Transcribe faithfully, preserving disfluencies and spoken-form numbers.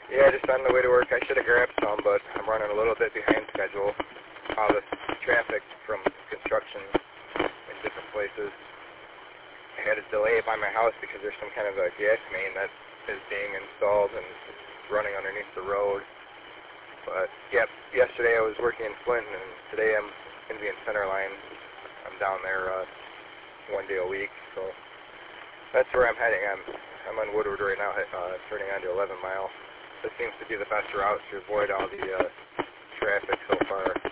Yeah, just on the way to work. I should have grabbed some, but I'm running a little bit behind schedule. All this traffic from construction in different places. I had a delay by my house because there's some kind of a gas main that is being installed and it's running underneath the road. But, yep, yesterday I was working in Flint, and today I'm going to be in Centerline. I'm down there uh, one day a week, so that's where I'm heading. I'm I'm on Woodward right now, uh, turning onto eleven mile. This seems to be the best route to avoid all the uh, traffic so far.